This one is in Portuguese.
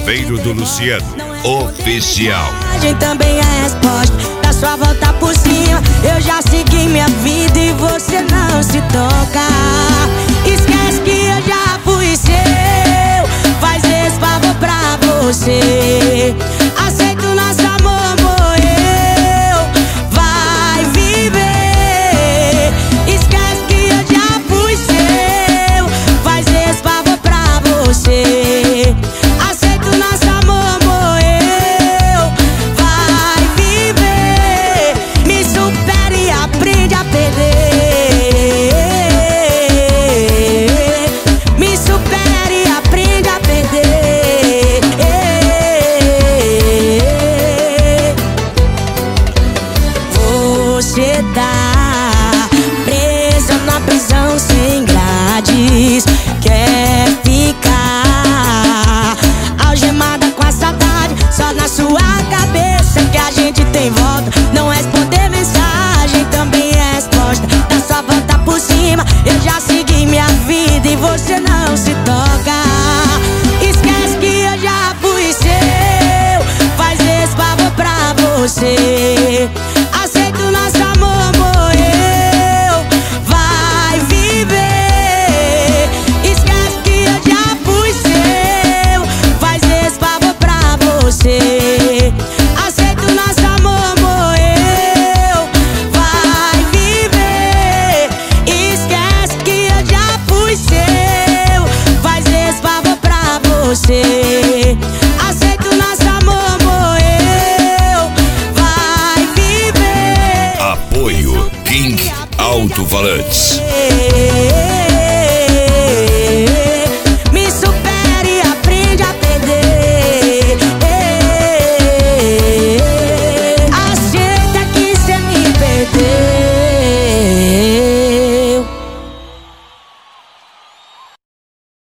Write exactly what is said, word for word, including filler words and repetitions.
Chaveiro do Luciano, oficial. Também é resposta da sua volta por cima. Eu já segui minha vida e você não se toca. Esquece que eu já fui seu. Faz esse favor pra você. Aceita o nosso amor, morreu. Vai viver. Esquece que eu já fui seu. Faz esse favor pra você. Aceita o nosso amor, morreu. Vai viver. Me supera e aprende a perder. Me supera e aprende a perder. Você tá presa na prisão sem grades. Quer ficar algemada com a saudade só na sua cabeça que a gente tem volta. Não responder mensagem também é resposta da sua volta por cima. Eu já segui minha vida e você não se toca. Esquece que eu já fui seu. Faz esse favor pra você. Aceita o nosso amor, morreu. Vai viver. Esquece que eu já fui seu. Faz esse favor pra você. Aceita o nosso amor, morreu. Vai viver. Esquece que eu já fui seu. Faz esse favor pra você. Aceita o nosso amor, morreu. Vai viver. Apoio King Alto Falantes.